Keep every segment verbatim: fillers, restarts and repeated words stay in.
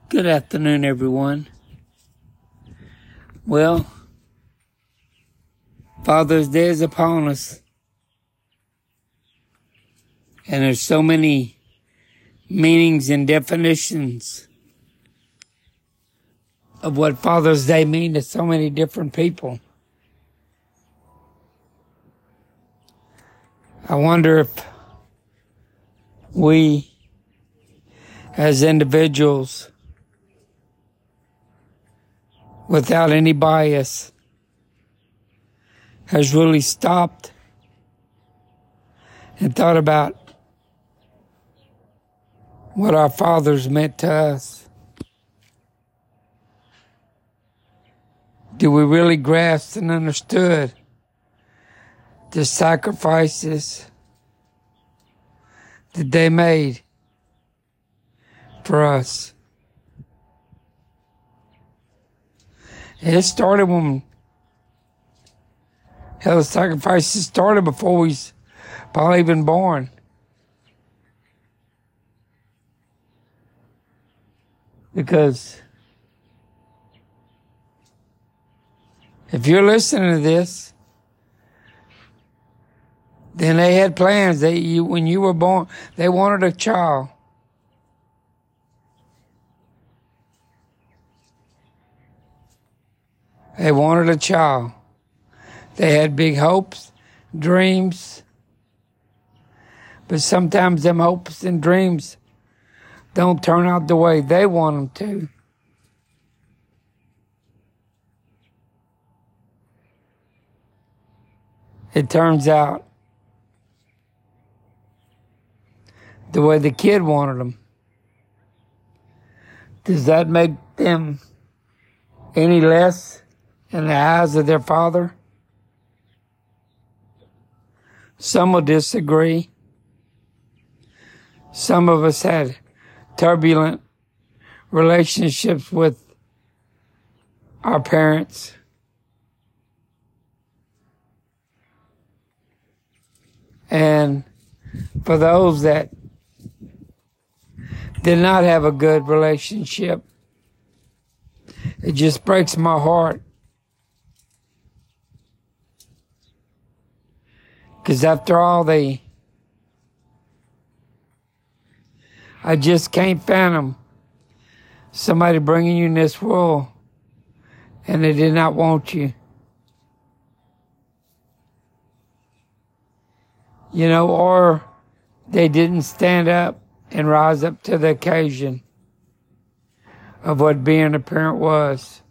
Good afternoon, everyone. Well, Father's Day is upon us. And there's so many meanings and definitions of what Father's Day means to so many different people. I wonder if we, as individuals, without any bias, has really stopped and thought about what our fathers meant to us. Do we really grasp and understood the sacrifices that they made for us? It started when, hell, the sacrifices started before we was probably even born. Because if you're listening to this, then they had plans. They, you, when you were born, they wanted a child. They wanted a child. They had big hopes, dreams. But sometimes them hopes and dreams don't turn out the way they want them to. It turns out the way the kid wanted them. Does that make them any less in the eyes of their father? Some will disagree. Some of us had turbulent relationships with our parents. And for those that did not have a good relationship, it just breaks my heart. Because after all, they, I just can't fathom somebody bringing you in this world and they did not want you. You know, or they didn't stand up and rise up to the occasion of what being a parent was.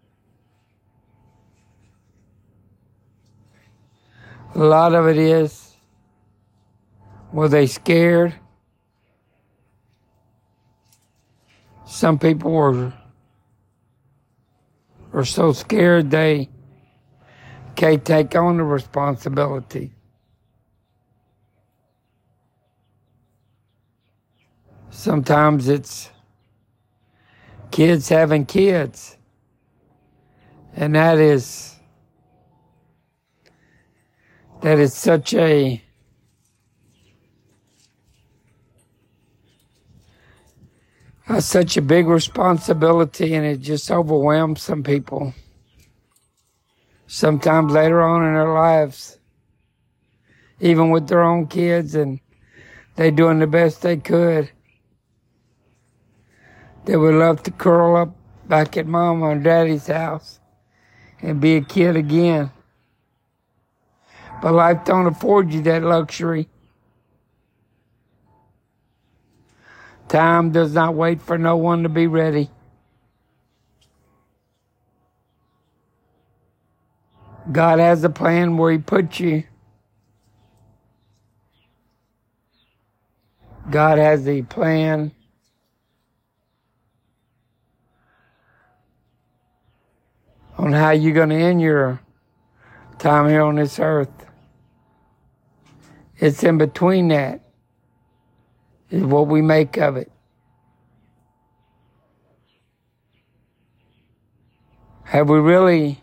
A lot of it is, were they scared? Some people were, were so scared they can't take on the responsibility. Sometimes it's kids having kids. And that is, that is such a, uh, such a big responsibility, and it just overwhelms some people. Sometimes later on in their lives, even with their own kids, and they doing the best they could, they would love to curl up back at mama and daddy's house and be a kid again. But life don't afford you that luxury. Time does not wait for no one to be ready. God has a plan where He put you. God has a plan on how you're going to end your time here on this earth. It's in between that is what we make of it. Have we really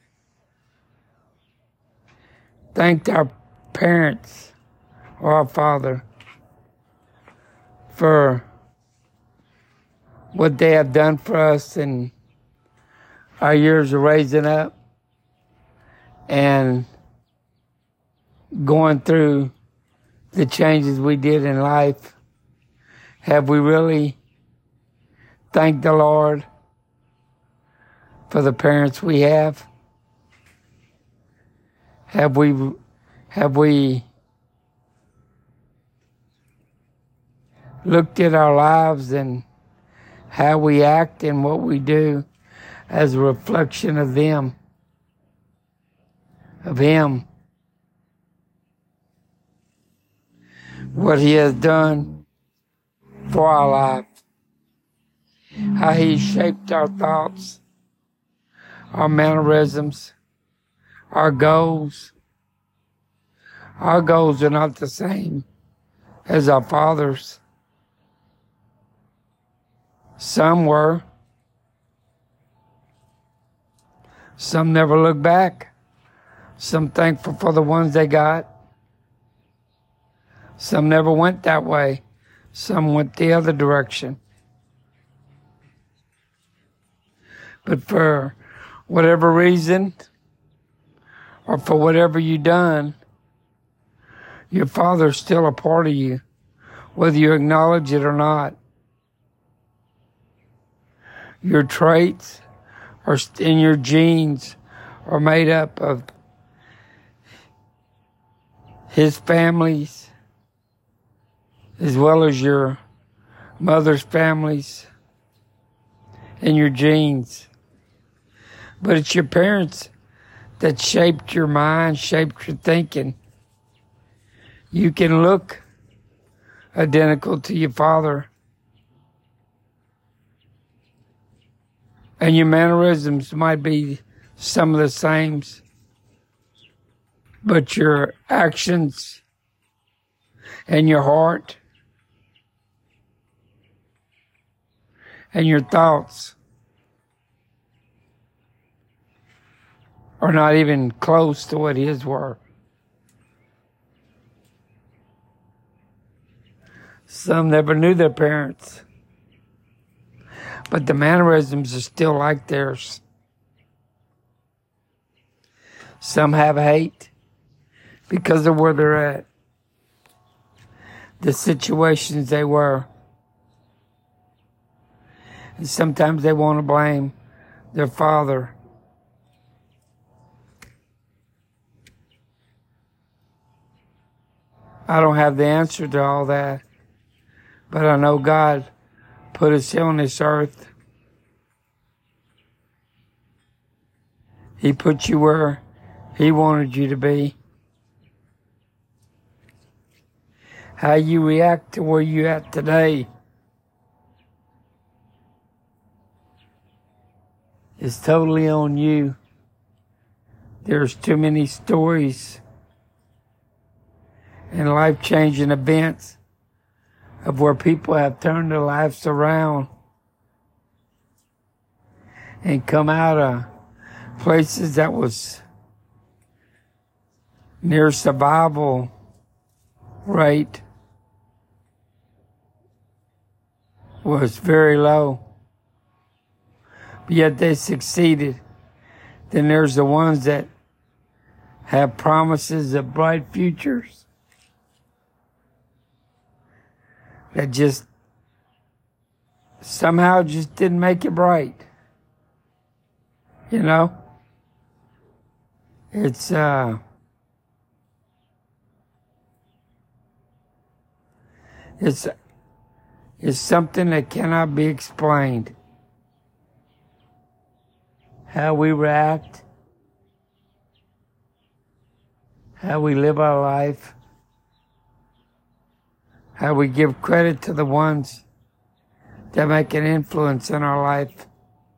thanked our parents or our Father for what they have done for us in our years of raising up and going through the changes we did in life. Have we really thanked the Lord for the parents we have? Have we, have we looked at our lives and how we act and what we do as a reflection of them, of Him, what He has done for our life, how He shaped our thoughts, our mannerisms, our goals. Our goals are not the same as our Father's. Some were. Some never look back. Some thankful for the ones they got. Some never went that way. Some went the other direction. But for whatever reason, or for whatever you done, your Father's still a part of you, whether you acknowledge it or not. Your traits are in your genes are made up of His families as well as your mother's families and your genes. But it's your parents that shaped your mind, shaped your thinking. You can look identical to your father, and your mannerisms might be some of the same, but your actions and your heart and your thoughts are not even close to what his were. Some never knew their parents, but the mannerisms are still like theirs. Some have hate because of where they're at, the situations they were. And sometimes they want to blame their father. I don't have the answer to all that, but I know God put us here on this earth. He put you where He wanted you to be. How you react to where you're at today is totally on you. There's too many stories and life-changing events of where people have turned their lives around and come out of places that was near survival rate was very low, but yet they succeeded. Then there's the ones that have promises of bright futures that just somehow just didn't make it bright. You know? It's, uh, it's, it's something that cannot be explained. How we react, how we live our life, how we give credit to the ones that make an influence in our life.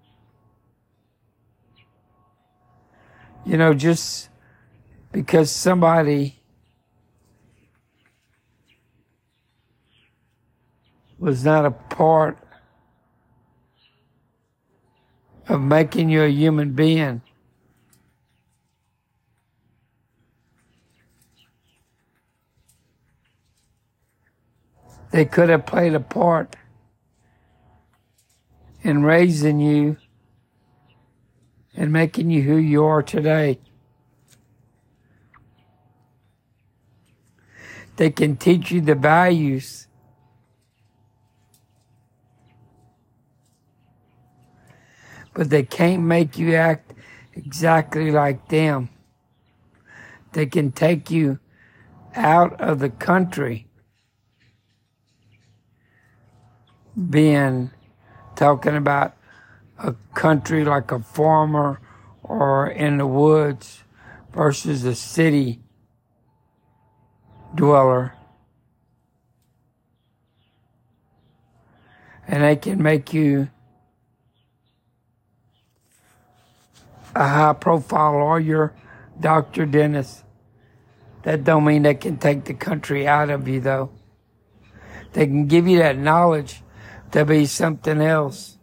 You know, just because somebody was not a part of making you a human being, they could have played a part in raising you and making you who you are today. They can teach you the values, but they can't make you act exactly like them. They can take you out of the country, being talking about a country like a farmer or in the woods versus a city dweller. And they can make you a high-profile lawyer, doctor, dentist. That don't mean they can take the country out of you, though. They can give you that knowledge to be something else.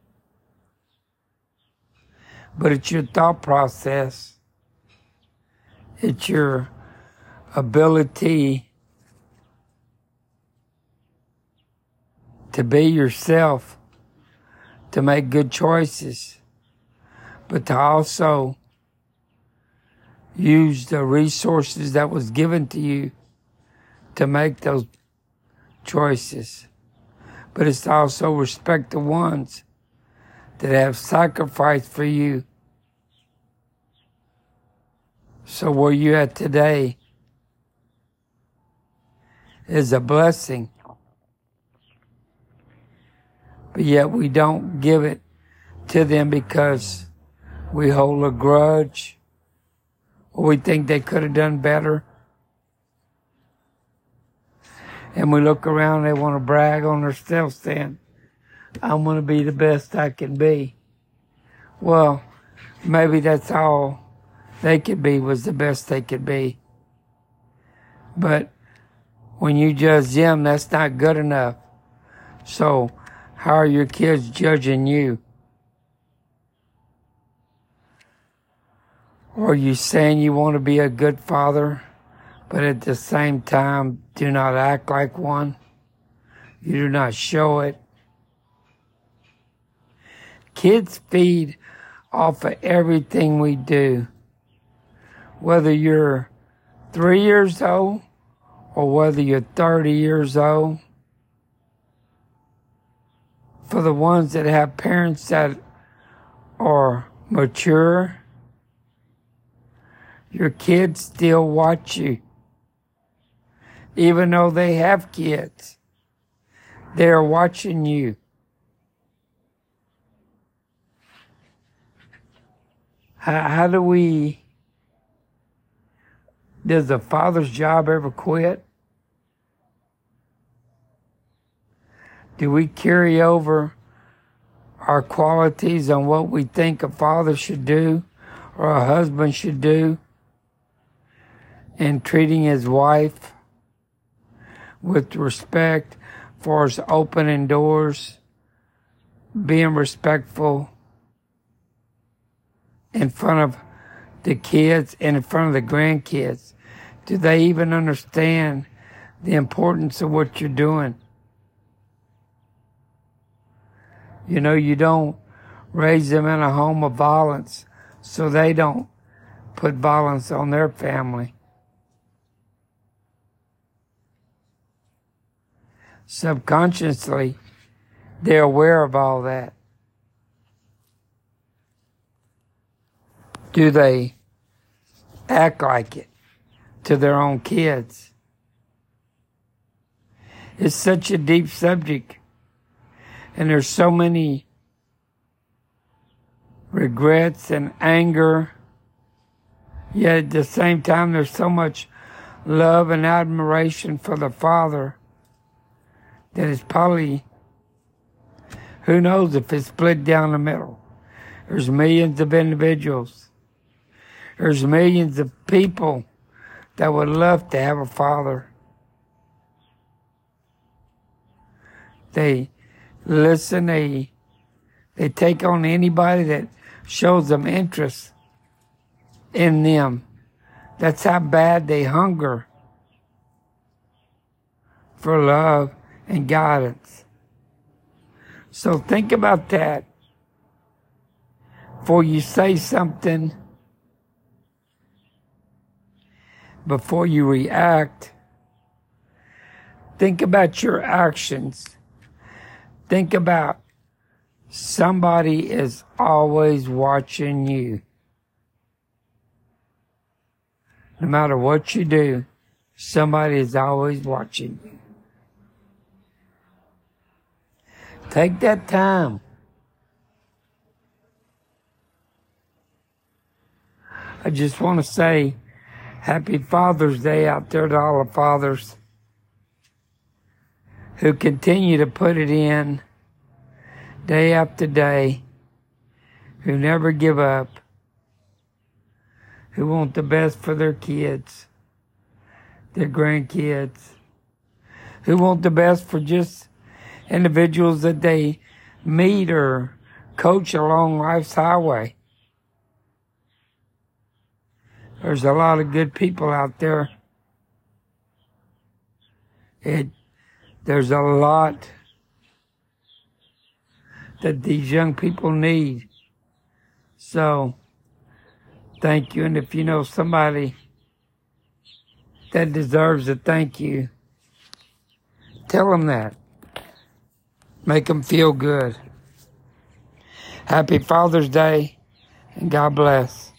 But it's your thought process. It's your ability to be yourself, to make good choices, but to also use the resources that was given to you to make those choices. But it's to also respect the ones that have sacrificed for you. So where you're at today is a blessing. But yet we don't give it to them because we hold a grudge or we think they could have done better. And we look around and they want to brag on themselves saying, I'm going to be the best I can be. Well, maybe that's all they could be, was the best they could be. But when you judge them, that's not good enough. So how are your kids judging you? Or are you saying you want to be a good father, but at the same time do not act like one? You do not show it. Kids feed off of everything we do. Whether you're three years old or whether you're thirty years old. For the ones that have parents that are mature, your kids still watch you. Even though they have kids, they're watching you. How, how do we, does the father's job ever quit? Do we carry over our qualities on what we think a father should do or a husband should do in treating his wife with respect, for us opening doors, being respectful in front of the kids and in front of the grandkids? Do they even understand the importance of what you're doing? You know, you don't raise them in a home of violence so they don't put violence on their family. Subconsciously, they're aware of all that. Do they act like it to their own kids? It's such a deep subject, and there's so many regrets and anger, yet at the same time there's so much love and admiration for the Father that is probably, who knows if it's split down the middle. There's millions of individuals. There's millions of people that would love to have a father. They listen, they, they take on anybody that shows them interest in them. That's how bad they hunger for love and guidance. So think about that before you say something, before you react. Think about your actions. Think about somebody is always watching you. No matter what you do, somebody is always watching you. Take that time. I just want to say happy Father's Day out there to all the fathers who continue to put it in day after day, who never give up, who want the best for their kids, their grandkids, who want the best for just individuals that they meet or coach along life's highway. There's a lot of good people out there. It, there's a lot that these young people need. So, thank you. And if you know somebody that deserves a thank you, tell them that. Make them feel good. Happy Father's Day, and God bless.